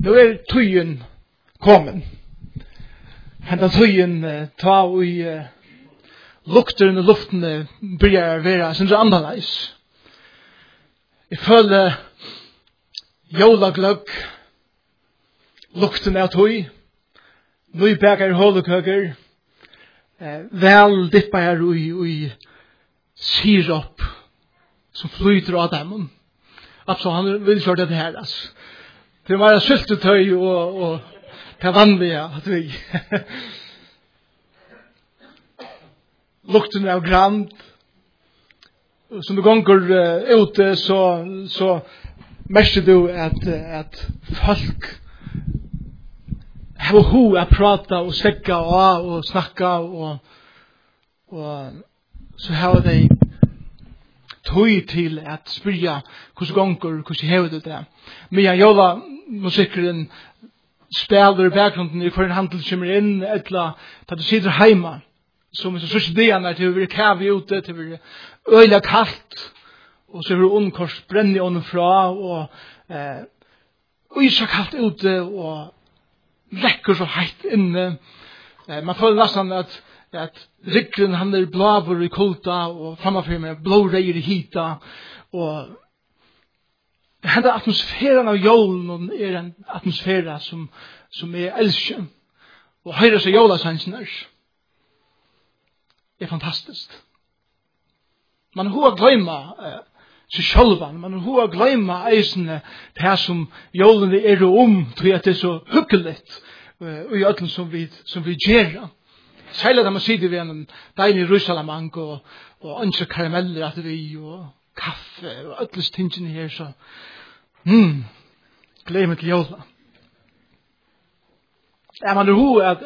Nu tøyen kommen. Hentan tøyen ta og lukteren og luftene börjar være sin annerledes. Jeg føler jólagløgg, lukten av tøy, nøybæker hålekøker, vel dippa her i sirop som flyter av dem. Altså, han vil kjøre det her, altså. Det var syltetøy og det vanlige at vi lukten av grand. Som du gonger ute så merker du at folk har ho at prata og stekka og snakka og så har de tøy til at spyrja hvordan gonger, hvordan hever du det. Men jola musikkeren spelar i bakgrunden i hver handel kommer inn, etla, da du sitter heima, som så sørste dian til å være kavi ute, til å være øyla kallt, og så er det undkors brenni ånden fra, og så kallt ute, og lekker så heit inne. Man føler nesten at rikkeren han er blavur i kulta, og framafyr med blåreier i hita, og henda atmosfæren av jólen er en atmosfæra som er elskjøn. Og høyre seg jólasansen er fantastisk. Man har gløyma seg sjálvan, man har gløyma eisene det som jólen er tror at det er så hyggelig og i ødelen som vi gjerra. Særlig da man sitter ved en deilig rusalamang og ønsker karameller at vi og kaffe og ødels tingene her så gleder meg til jóla. Ja, man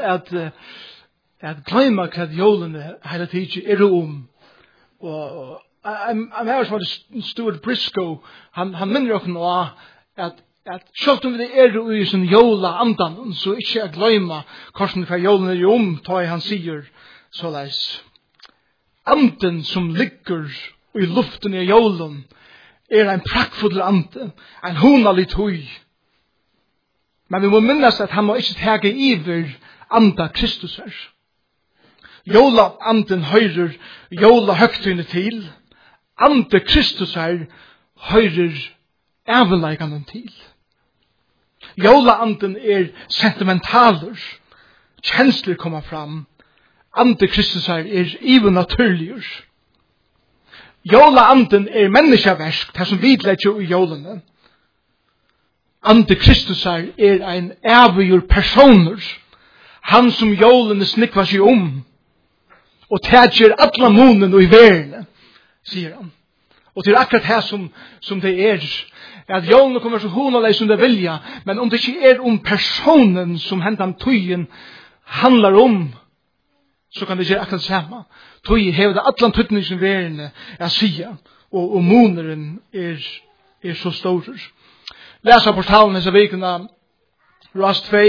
at gløyma hva jólene hele tiden og en her som var Stuart Briscoe han minner oss nå at selv om det i sin jóla andan så ikke jeg gløyma hvordan hva jólene ta han sier så leis anden som ligger i luften i jólen en praktfull ande, en hunalig tøy. Men vi må minnes at han må ikke tage iver anda Kristus her. Jóla anden høyrer jóla høgtøyne til. Ande Kristus her høyrer æveleganden til. Jóla anden sentimentaler. Kjensler kommer fram. Ande Kristus her ivenaturligur. Jóla anden menneskeversk, det som vidlegger i jólene. Ande Kristus er en ævig personer. Han som jólene snikvar seg og tætjer alla munen og i verden, sier han. Og det akkurat her som det at jólene kommer så honaleg som det vilja, men om det ikke personen som hentan tøyen handlar så kan det ikke akkurat samme. Tøy hever det atlan tøytning som verden sia, og muneren så stor. Lesa portalen hese vikuna, Rast 2,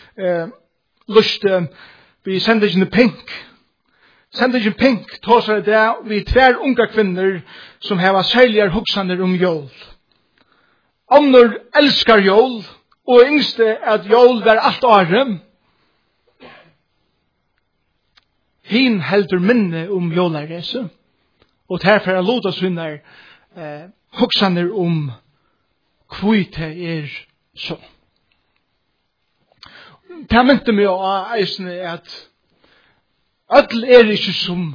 luste vi sendingen Pink. Sendingen Pink tåsar det vi tver unga kvinner som heva særligar hugsaner jól. Annor elskar jól, og yngste at jól var alt året. Hin heldur minne jólarese, og derfor er lotas vinnar hugsaner kvite så. Det mynte meg av eisne at öll ikke som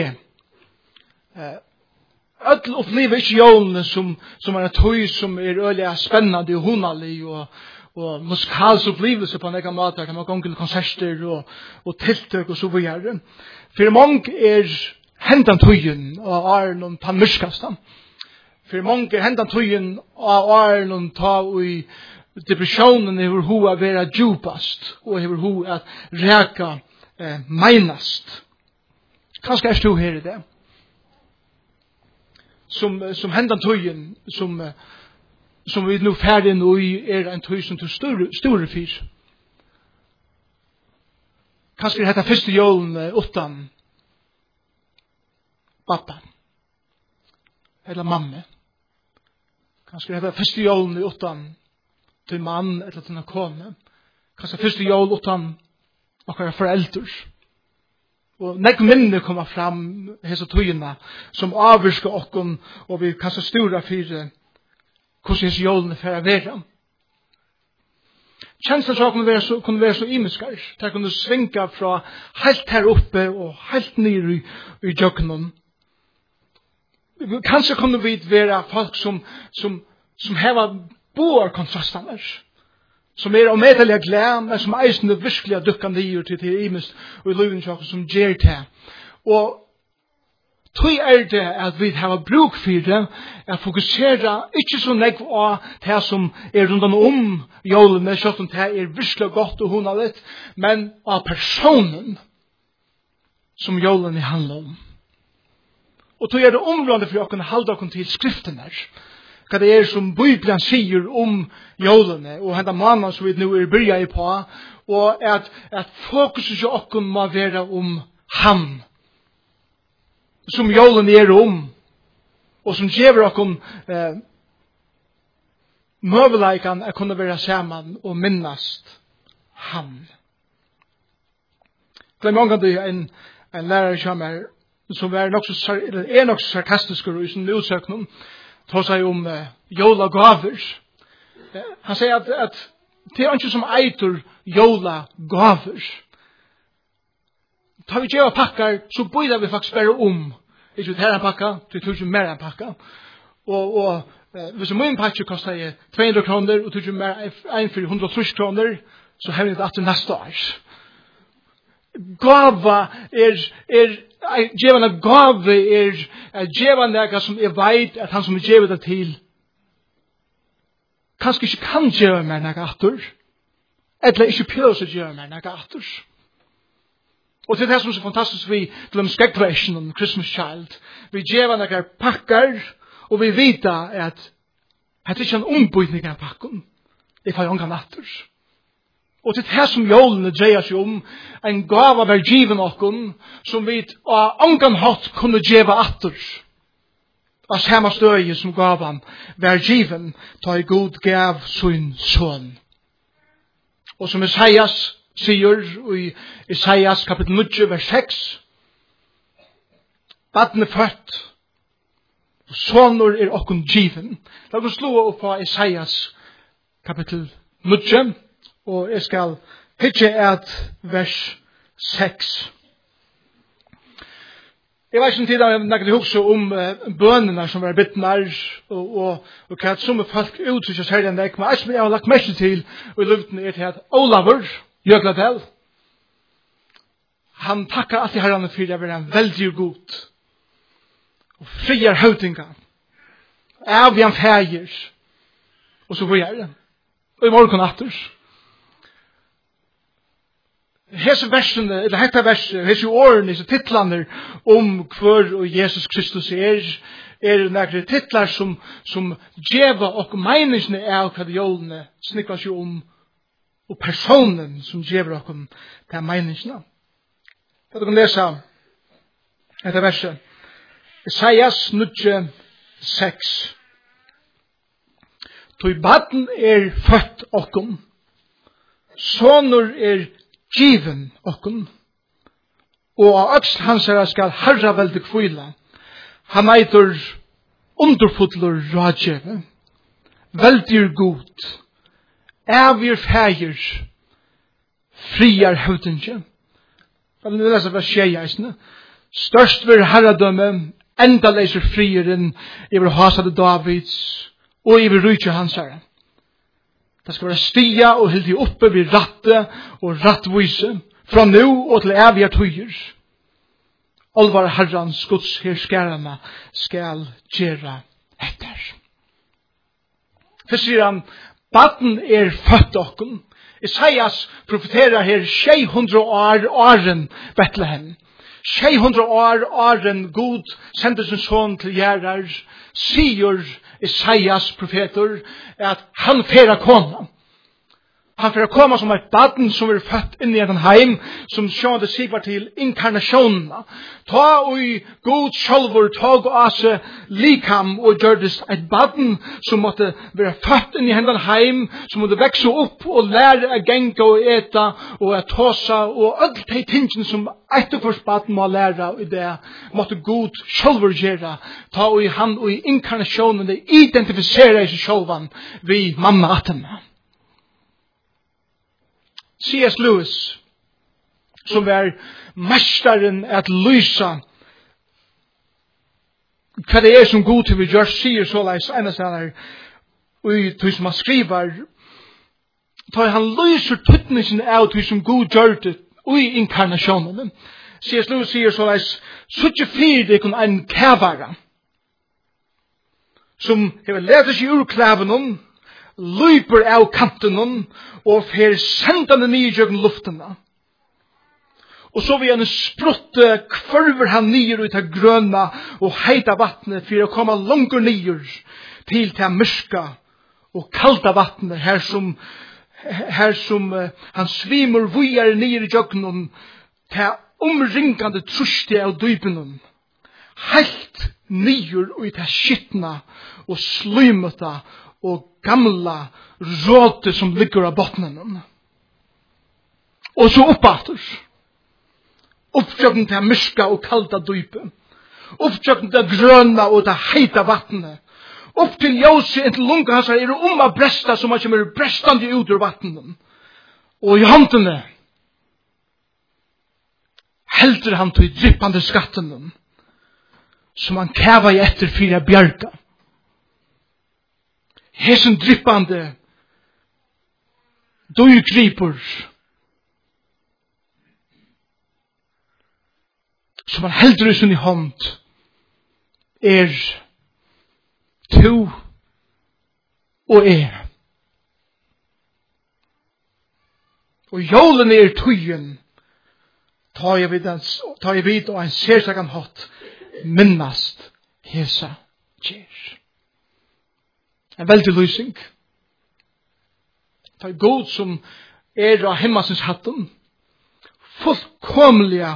öll opplever ikke jólene som en tøy som øyelig spennende og hunalig og musikalsk opplevelse på en egen måte, kan man gå til konserter og tiltøk og så videre. For mange hentan tøyen og noen ta myrskastan. For mange hentan tøyen og noen ta i depressionen hever hoa vera djupast og hever hoa at reka meinast. Kanskje du her i det? Som hendan tøyen som vi nu ferdig nå en tøy som til store fyr. Kanskje dette første jólen utan pappa eller mamma. Kanskje dette første jólen utan til mann eller til en kone. Kanskje første jól utan okkara foreldre. Og nek minne kommer fram hese tøyina som avvirska okkon og vi kanskje stura fyrir hvordan hese jólene fyrir vera. Kjenslan så kunne være så imiskar. Det kunne svinga fra helt her oppe og helt nere i jøknen. Kanskje kunne vi være folk som hever boar kontrastene. Som omedelig glede, men som eisende virkelig dukka nere til imist og i liven som gjer til. Og tøy det at vi har bruk for det, at fokusera ikke så nekv av det som rundt jólene, så som det virkelig godt og hundaligt, men av personen som jólene handler om. Og tøy det området for å kunne halda oss til skriften her. Hva det som Bibelen sier om jólene, og henda mannen som vi nå byrja på, og at fokuset til oss må være om han. Som jólene om, og som gjever oss møveleikan å kunne være sammen og minnast han. Glem omgang en lærer som nok så sarkastisk i sin utsøkning, tar seg om jólagaver. Han sier at det ikke som eitur jólagaver. Tar vi gjeva pakkar, så bøyder vi faktisk bare om. Ikke her en pakka, det tror ikke mer en pakka. Og hvis min pakke kostar 200 kroner, og tror ikke mer en for 130 kroner, så har vi det til neste år. Gava gjevande gave gjevande som veit at han som gjevet det til kanskje ikke kan gjøre meg noe atter, eller ikke pjøs å gjøre meg noe atter. Og det som er så fantastisk vi til skegversjon om Christmas Child. Vi gjør noen pakker, og vi vet at det er ikke en ombygning av pakken. Det er ikke natter. Og det er som jólene dreier seg om, en gava var given okken, som vi av angan hatt kunne gjeva atter. Av samme støye som gavan var given, ta i god gav sin son. Og som Isaias sier i Isaias kapitel 9, vers 6, Baden født, og sonur okkun given. La oss slå opp på Isaias kapitel 9, og jeg skal hitje et vers 6. Jeg vet ikke tid jeg nekker huske om bønene som var bittnar, og hva som folk uttrykker seg enn det, men jeg har lagt mest til, og i luften til at Olavur, Jøgladel, han takkar alltid herrene for det var en veldig god, og frier høytinga, avgjent feir, og så får jeg det. Og i morgen atter. Hese versene, eller hetta verset, hese årene, hese titlene om hver og Jesus Kristus nekre titlar som djeva og meningsne av hva jólene snikker seg om, og personen som djever okkom til meningsne. Da du kan lese dette verset. Isaias 9:6. Tøy baden født okkom, sonur given okkom, og av øksl hans skal herra veldig kvila. Han eitur underfotler rådgjeve, veldig god, avgjør feir, friar høvdinge. Jeg vil lese vers 6. Størst vil herradømme, enda leser frieren iver hasade Davids, og iver rujtje hans herre. Det skal være stia og hildi oppe vid ratte og rattvise, fra nu og til evige tøyer. Alvar herrans Guds herskærene skal gjøre etter. Først sier han, baden født okken. Isaias profeterer her 600 åren Betlehem. 600 åren God sendte sin son til gjerrar, sier Isaias profeter at han færa kona. Han får komma som ett barn som är fött in i en heim som sjående sikvar till inkarnationerna. Ta och i god självor tag och ase likam och gjordes ett barn som måtte vara fött in i en heim som måtte växa upp och lära att gänga och äta och att tåsa och allt de tingen som ett för barn må lära i det måtte god självor göra. Ta och i han och i inkarnationen det identificerar sig självan vid mamma atten. C.S. Lewis, som var mästaren att lysa vad det är som god till vi gör, säger så läs ena ställar och i som han skriver tar han lyser tuttningen av till som god gör det och i inkarnationen. C.S. Lewis säger så läs such a fear det kan en kavara som har lärt sig ur kläven lyper av kanten og fer sendande nye i luftena. Og så vil han sprutte kvarver han nyer ut av grønna og heita vattnet for å komme langer nyer til mørka og kalda vattnet her som han svimer vujar nyer i jøgnen til omringande truste av dypen. Helt nyer ut av skittna og slymeta og gamla råte som ligger av bottnen. Og så oppater. Upptjökten til myrska og kalda dypen. Upptjökten til grøna og til heita vattnet. Upp til ljósi inntil lunga hans er av bresta som han kommer brestande ut ur vattnen. Og i handene heldur han til drippande skatten som han kæva i etter fyra bjarga. Hesen drippande dyrgripur som han heldur i sin hånd to og og jólen tøyen ta jeg vid og en sérstakann hatt minnast hesa kjær. En veldig lysing. Det er god som av himmasens hatten. Fullkomliga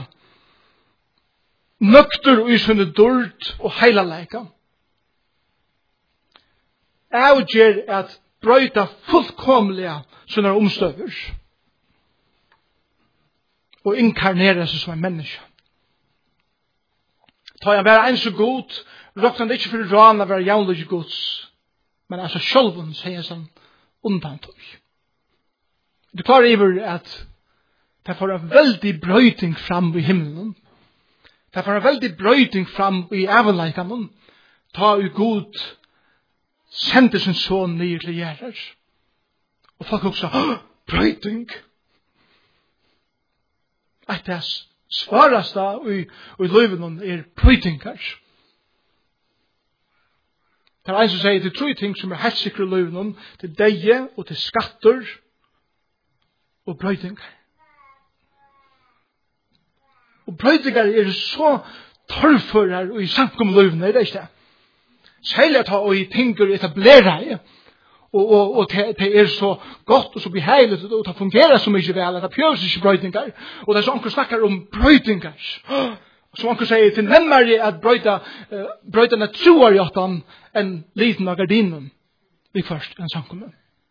nøkter og isfunne dård og heilaleika. Avgjer at brøyta fullkomliga sånne omstøver. Og inkarnera seg som en menneske. Ta jeg være en så god, råkna det ikke for rana være jævlig gods. Men altså sjølven sier sånn undantog. Du klarer iver at det får en veldig brøyting fram i himmelen. Det får en veldig brøyting fram i avleikanen. Ta i god sendte sin son nye til gjerrer. Og folk også, brøyting. At det svarast da i løyven brøytingar. Det er en som sier til 3 ting som helt sikre i løyven. Til deie og til skatter og brøytingar. Og brøytingar så torrfører og i samkom løyven, det ikke det. Særlig at ha i tinker etablera og det så godt og så behagelig og det fungerer så mye vel at det pjøres ikke brøytingar. Og det er så anker snakker om brøytingar. Som anker sier til nemmere at brøyta natruar i åttan enn liten av gardinen vi først en samkommun.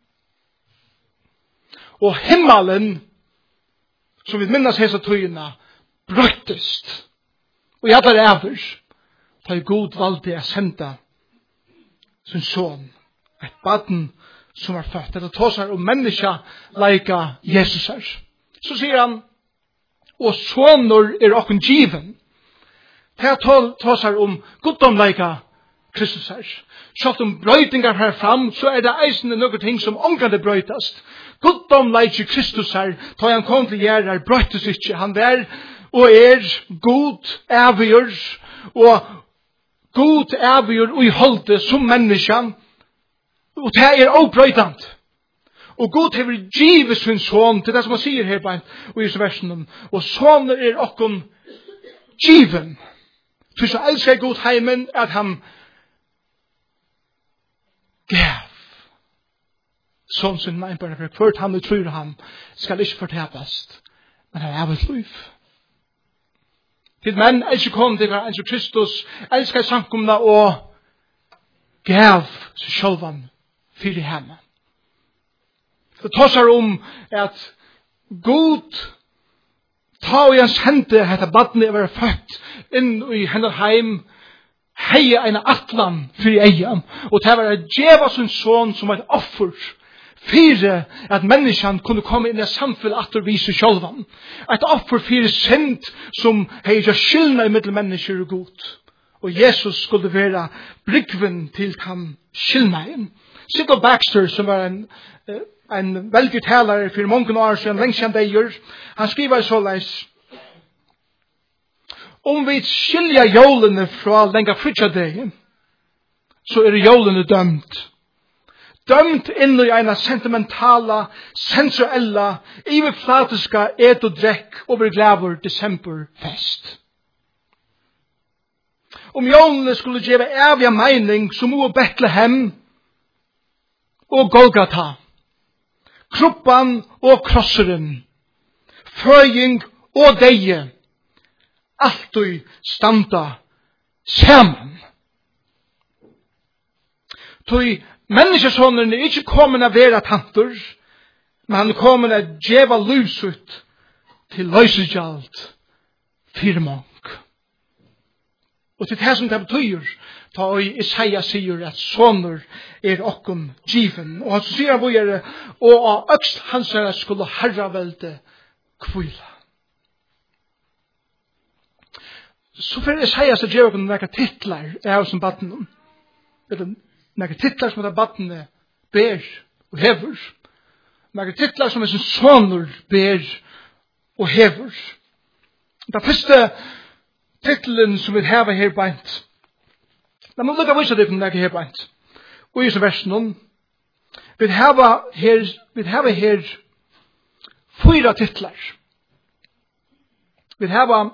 Og himmelen som vi minnes hesa tøyina brøytest og jeg tar over ta i god valde å senda sin son et baden som er født det tåsar om menneska leika Jesus er. Så sier han og sonor okken given det tåsar om goddomleika Kristus er. Så om brøytingar her fram, så det eisende noen ting som omgående brøytast. Goddomleika Kristus er, da han kom til gjerrar, brøytes ikke. Han og god avgjør, og god avgjør og i holde som menneskene. Og det obrøytant. Og god har givet sin son, til det som han sier her på i versen, og soner okken given. Så elsker god heimen at han gav sånn sin einbærne, for hvert han og tror han skal ikke fortapast, men han er et liv. Til menn elsker kom til hver enn Kristus, elsker samkomna og gav seg sjølvan fyrir henne. Det tåsar at God ta i hans hende hetta badne var født inn i hennes heim, heie en atlan fyrir eian, og det var at djeva sin son som var et offer fyrir at menneskan kunne komme inn i samfunnet atter vise sjølvan. Et offer fyrir synd som heia skylna i middel mennesker og god. Og Jesus skulle være brygven til han skylnaen. Sidney Baxter, som var en veldig talare for mange år siden, lengst siden deier, han skriver så leis: om vi skilja jólene fra lenga frutjadegen, så jólene dømt. Dømt inn i en sentimentala, sensuella, iverflatiska et og drekk over glæver decemberfest. Om jólene skulle gjeve evig mening som o Betlehem og Golgata, kruppan og krosseren, føying og deie, alltid standa saman. Tøy menneskesånden er ikke kommet å være tanter, men han er kommet å djeva lusut til løysegjalt fyrir mång. Og til det som det betyr, ta Isaiah sier at soner okkom given. Og han sier han bøyere, og av økst hans skulle herravelde kvila. Så for Isaiah så gjør han noen titler av som baden. Eller noen titler som det badene ber og hever. Noen titler som sin soner ber og hever. Det første titlen som vi har her beint. La meg lukka vise det for noen her beint. Og i versen vi har her 4 titler. Vi har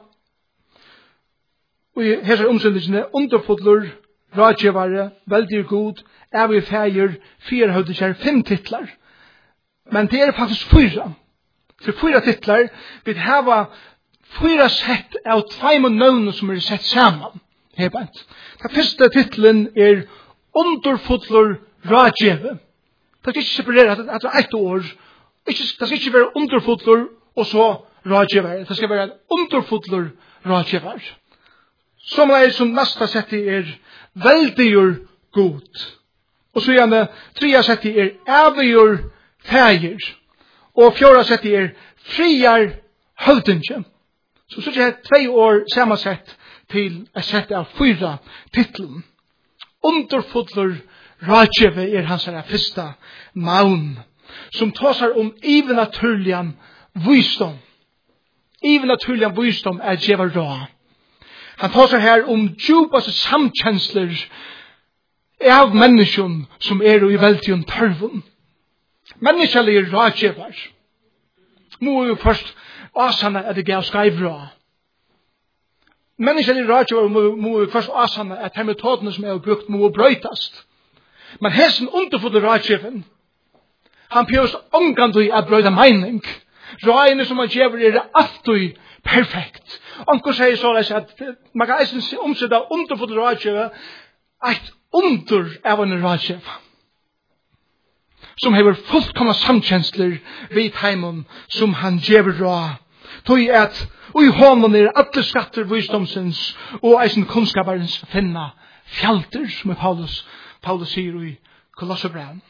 og her omsendelsene underfodler, rådgjevare, veldig god, evig feir, 4 høyder, 5 titler. Men det er faktisk 4. For 4 titler, vi har 4 sett av 2 navn som sett sammen. Den første titlen underfodler, rådgjeve. Det er ikke separeret etter 1 år. Det skal ikke være underfodler og så rådgjevare. Det skal være underfodler, rådgjevare. Som næsta setti veldigur god. Og så gjerne 3 setti evigur feir. Og 4 setti friar høvdinge. Så er 2 år samansett til å sette av 4 titlen. Underfodler rådgjeve hans første navn, som tåsar ivenaturlian visdom. Ivenaturlian visdom djeva råd. Han tar seg her djupaste samkjensler av mennesken som i veldigen tørven. Menneskelige rådgiver. Må jo først asanne at det gav skrivra. Menneskelige rådgiver må jo først asanne at de metodene som brukt må brøytast. Men hesen underfodde rådgiven, han pjøst omgående å brøyta mening. Rådene som han gjør alltid perfekt. Onkel sier så at man kan eisen omsette underfodde rådgiver et under av en rådgiver som hever fullkomna samkjensler vid heimen som han gjør råd. Tog at og i hånden alle skatter visdomsens og eisen kunnskaparens finna fjalter, som Paulus sier i Kolosserbrevet.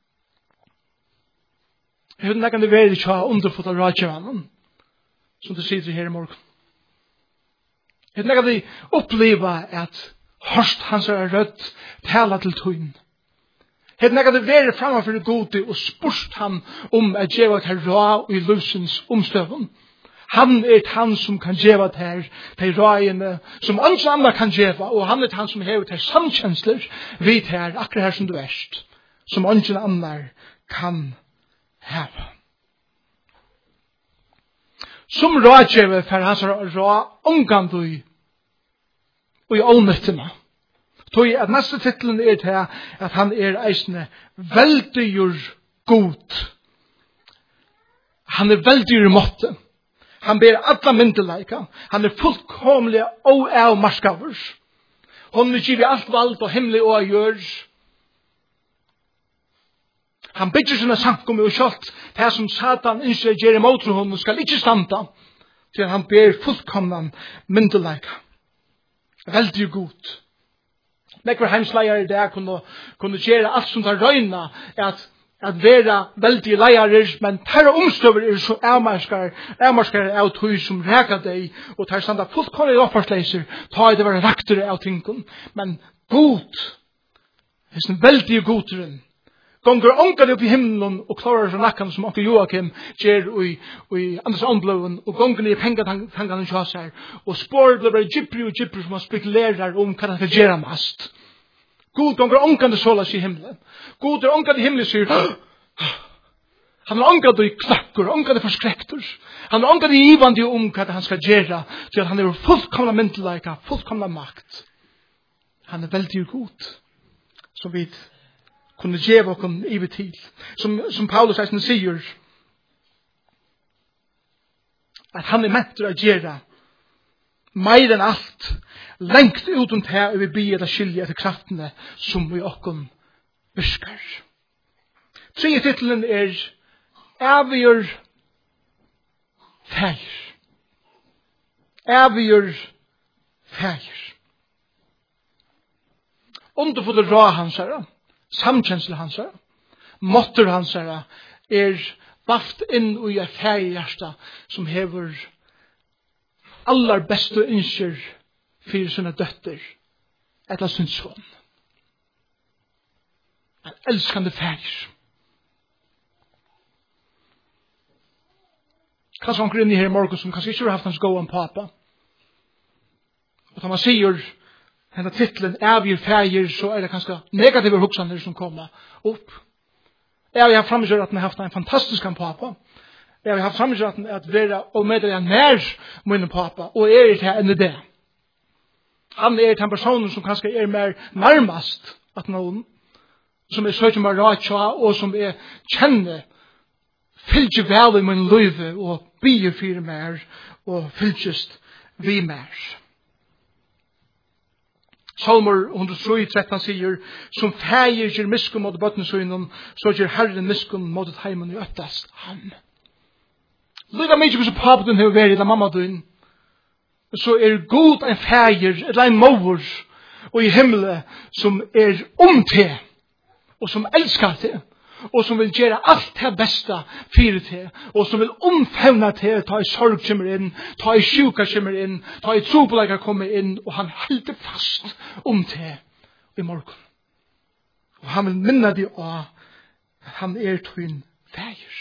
Jeg vet ikke om det er ikke underfodde rådgiveren som det sier her i morgen. Jeg vet ikke om det opplever at hørst hans rødt tala til tøyen. Jeg vet ikke om det er fremme det gode og spurt han at gjøre til råd i lusens omstøven. Han han som kan gjøre til rådene som andre andre kan gjøre, og han han som hever til samkjensler vidt her, akkurat her som du erst, som andre andre kan heve. Som rådgjøver for hans råd omgående og i allmøttene. Tog at neste titlen til at han eisende veldigur god. Han veldig i måte. Han ber alla myndelaika. Han fullkomlig og avmarskavur. Hon vil give alt vald og himmelig og gjør. Han bygger sina samkommer og kjalt. Det som Satan innskjer gjør imot hon skal ikke standa. Til han ber fullkomnan myndelaika. Veldig god. Nekvar heimsleier der kunne gjøre alt som tar røyna at vera veldig leiarer, men terra omstøver så avmarskar av tog som reka deg, og tar standa fullkomlig offersleiser, ta det være raktere av tingene. Men god, det er veldig goderen, gonger ångade upp i himmelen og klarar så nakkan som onkel Joakim gjer i Anders Åndblåen og gonger i pengatangene kjas her og spår blir bare gyppri som han spekulerar om hva han skal gjøre mest. God gonger ångade sålas i himmelen. God ångade i himmelen sier han ångade i knakkur, ångade forskrektor. Han ångade i ivandi om hva han skal gjøre til at han er fullkomna myndelaika, fullkomna makt. Han er veldig god som vi kunne gjeva okkom ive til. Som Paulus sier, at han er ment å gjøre meir enn alt, lengt ut om det vi blir å skilje etter kraftene som vi okkom virkar. Tredje titelen er Avgjør feir. Avgjør feir. Underfulle rå hans herre, samkjensle hans herre, måtter hans herre, vaft inn i et færhjersta som hever allar beste ønsker for sine døtter etter sin son. En elskande færhjer. Kanskje han inn i her i morgen som kanskje ikke har haft hans gåan pappa. Og da man sier denne titlen Avgjør færger, så det kanskje negative hoksaner som kommer opp. Jeg har framgjort at han har haft en fantastisk pappa. Jeg har framgjort at være og meddelig nær min pappa, og til enn det. Han den personen som kanskje mer nærmest at noen, som søker meg ratja, og som kjenner fylgje vel i min løyve, og bygge for mer, og fylgjest vi mer. Salmer 103:13 sier, som fægir gjør miskunn mot bøttensøynen, så gjør Herren miskunn mot et heimen i øttast han. Lika mykje som papen har vært, eller mamma din, så god en fægir, eller en mor, og i himmelen, som til, og som elskar til, og som vil gjøre alt det beste for til, og som vil omfevne til, ta i sorg kommer inn, ta i sjuka kommer inn, ta i trobeleggere kommer inn, og han helder fast til i morgen. Og han vil minne deg av at han tvinn feir.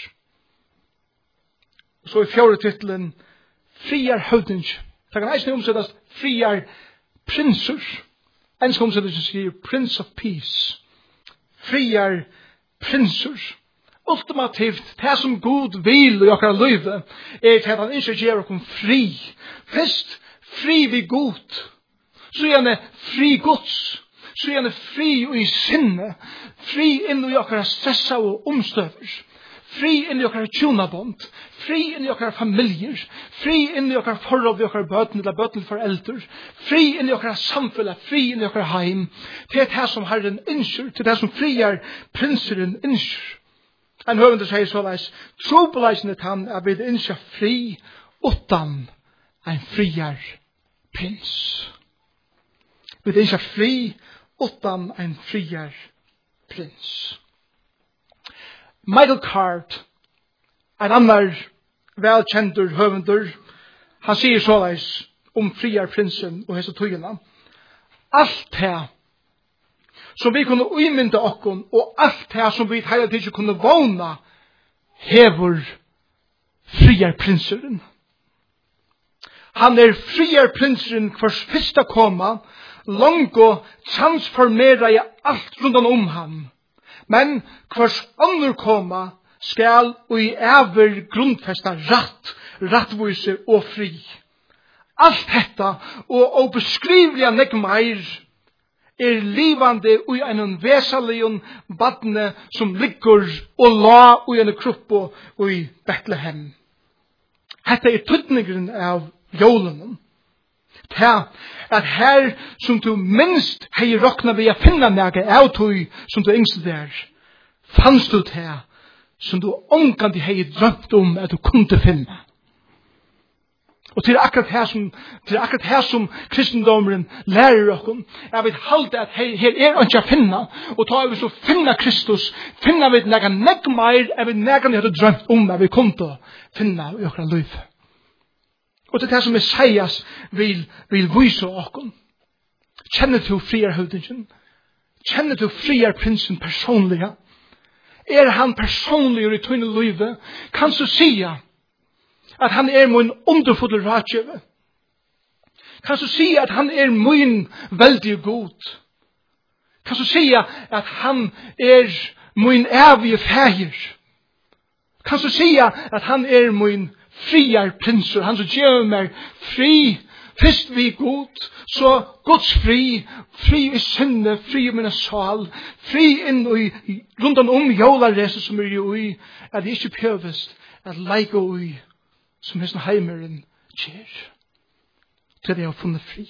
Og så i fjerde titelen, friar høvding. Det kan eisne omsettes friar prinser. En skal omsettes sier Prince of Peace. Friar prinser. Ultimativt, det som Gud vil i okkara løyve, til at han ikke gjør okkom fri. Først fri vi Gud. Så gjerne fri Guds. Så gjerne fri i sinne. Fri inn i okkara stressa og omstøver. Fri inn i okkara tjonabond. Fri inn i okkara familier. Fri inn i okkara forhold vi okkara bøten eller bøten foreldre. Fri inn i okkara samfunn. Fri inn i okkara heim. Til det som Herren innskjer. Til det som friar prinseren innskjer. En høvende sier såleis. Trobeleisende han vi innskjer fri utan en friar prins. Vi innskjer fri utan en friar prins. Michael Card, en annar velkjentur høvendur, han sier såleis friar prinsen og hese tøyene. Alt det som vi kunne uimynda okkon, og alt det som vi hele tiden kunne våna, hever friar prinseren. Han friar prinseren hvers fyrsta koma, langt og transformera i alt rundt han. Men hvers andre koma skal og i æver grunnfesta rattvise og fri. Alt dette og beskrivelig nek meir livande ui en vesalion badne som ligger og la ui en kruppo ui Bethlehem. Hetta tydningren av jólenen. Ta at her som du minst hei rokna vi a finna nega av tui som du yngst der, fannst du ta som du omgandi hei drømt at du kunde finna. Og til akkurat her som kristendommen lærer okkur, jeg vil halde at her ikke å finna, og ta vi så finna Kristus, finna vi nega meir, vi nega vi hadde drømt at vi kunde finna i okra liv. Og det som Messias vil vise okkur. Kjenner du friarhøvdingen? Kjenner du friarprinsen personliga? Han personlig i tøyne livet? Kan du sia at han min underfulle rådgjøve? Kan du sia at han min veldig god? Kan du sia at han min evige fægir? Kan du sia at han min friar prinsur, han som gjør meg fri, først vi god, så Guds fri i sinne, fri i minne sal, fri inn i rundt om jólareset som jo i, at det ikke pjøvest, at leike ui, som hesten heimeren kjer, til det har funnet fri.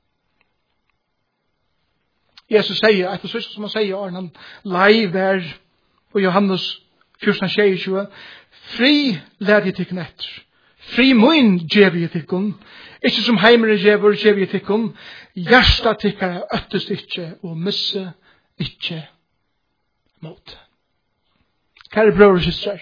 Jesus sier, etter så som han sier, han lei vær, og Johannes 14:26, fri lær jeg tikkun etter. Fri mun gjev jeg tikkun. Ikke som heimere gjev jeg tikkun. Hjärsta tikkare øttest ikke, og misse ikke mot. Kære brødre og systrar.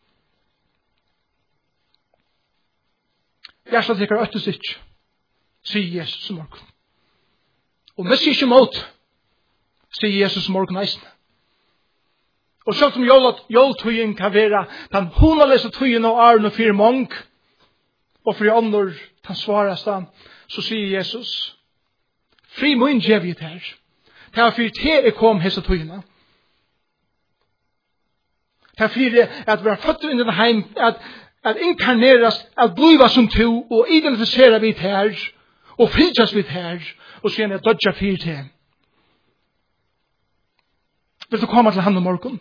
Hjärsta tikkare øttest ikke, sier Jesus om morgen. Og misse ikke mot, sier Jesus om morgen eisne. Og selv som jóltøyen kan være den hunalese tøyen og arven og fire mong, og for andre den svareste, så sier Jesus, fri mun gjev jeg her. Det er for til kom hese tøyene. Det er for at vi er født inn i den heim, at inkarneres, at bliva som to, og identifisere vi her, og fylkjas vi her, og så gjerne dødja fyr til. Vil du komme til han om morgen?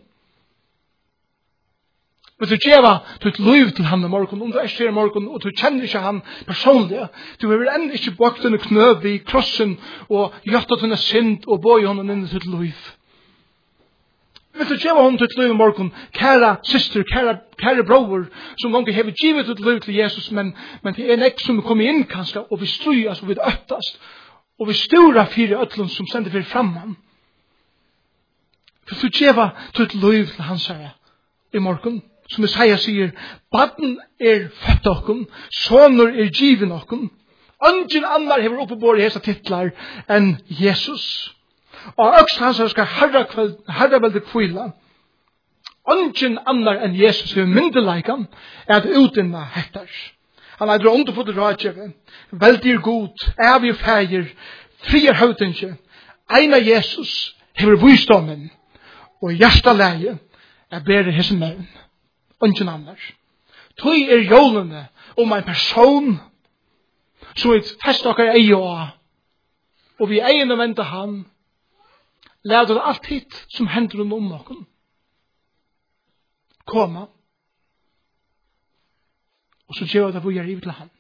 Vil du gjeva ditt liv til han om morgen, om du er her i morgen, og du kjenner ikke han personlig, du har enn ikke bakt denne knøv i krossen, og gjøttet denne synd, og bøy honom inn i ditt liv. Vil du gjeva honom ditt liv i morgen, kære syster, kære bror, som mange har givet ditt liv til Jesus, men det er nek som kommer inn kanskje, og vi strøyas, og vi øttast, og vi stora fire øtlund som sender fyrir framman. Vil du gjeva ditt liv til hans herre i morgen? Som Messiah sier, baden født okkom, sonur given okkom. Ingen annar hever oppe bor i hese titlar enn Jesus. Og økst hans skal herravelde kvila. Ingen annar enn Jesus hever myndeleikan at utinna hettar. Han er underfodde rådgjøve, veldig god, evig fægir, frier høytinge. Eina Jesus hever visdommen, og hjertaleie bedre hese nevn. Ingen annar. Tøy jólene om en person som vi fest okkar ei av, og vi egin venda han, lærde alt hit som hender om okken. Koma, og så gjør det vi er givet til han.